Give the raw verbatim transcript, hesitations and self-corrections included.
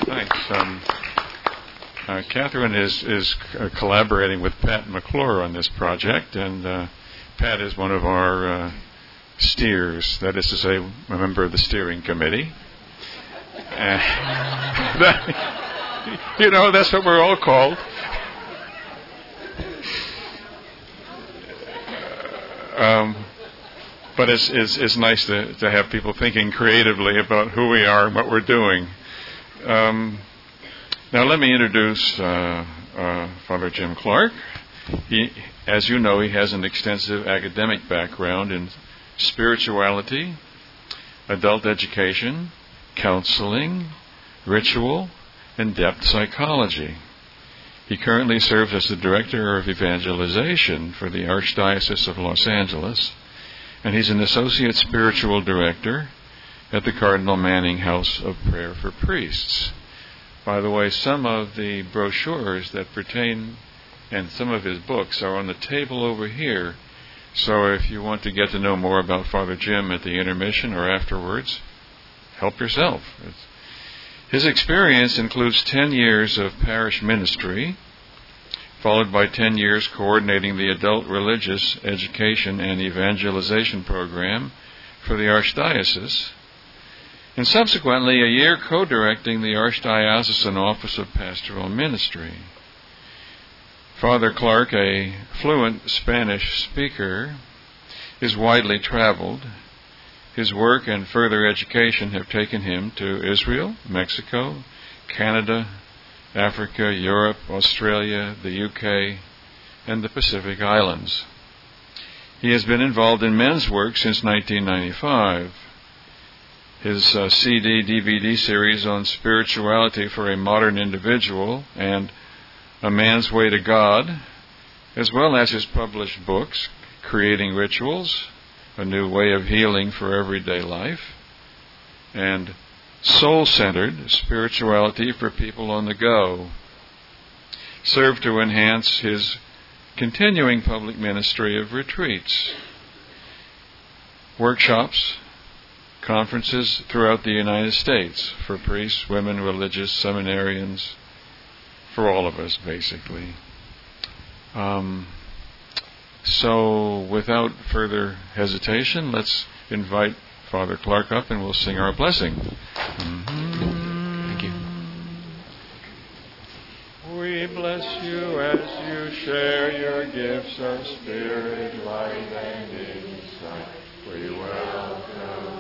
Thanks. Um, uh, Catherine is is uh, collaborating with Pat McClure on this project, and uh, Pat is one of our uh, steers. That is to say, a member of the steering committee. Uh, that, you know, that's what we're all called. Um, but it's, it's it's nice to to have people thinking creatively about who we are and what we're doing. Um, now let me introduce uh, uh, Father Jim Clark. He, as you know, he has an extensive academic background in spirituality, adult education, counseling, ritual, and depth psychology. He currently serves as the Director of Evangelization for the Archdiocese of Los Angeles, and he's an Associate Spiritual Director at the Cardinal Manning House of Prayer for Priests. By the way, some of the brochures that pertain and some of his books are on the table over here, so if you want to get to know more about Father Jim at the intermission or afterwards, help yourself. It's, His experience includes ten years of parish ministry, followed by ten years coordinating the adult religious education and evangelization program for the Archdiocese, and subsequently a year co-directing the Archdiocesan Office of Pastoral Ministry. Father Clark, a fluent Spanish speaker, is widely traveled. His work and further education have taken him to Israel, Mexico, Canada, Africa, Europe, Australia, the U K, and the Pacific Islands. He has been involved in men's work since nineteen ninety-five. His uh, C D D V D series on spirituality for a modern individual and A Man's Way to God, as well as his published books, Creating Rituals, A New Way of Healing for Everyday Life, and Soul-Centered Spirituality for People on the Go, serve to enhance his continuing public ministry of retreats, workshops, conferences throughout the United States for priests, women, religious, seminarians, for all of us, basically. Um... So, without further hesitation, let's invite Father Clark up and we'll sing our blessing. Mm-hmm. Thank you. We bless you as you share your gifts of spirit, light, and insight. We welcome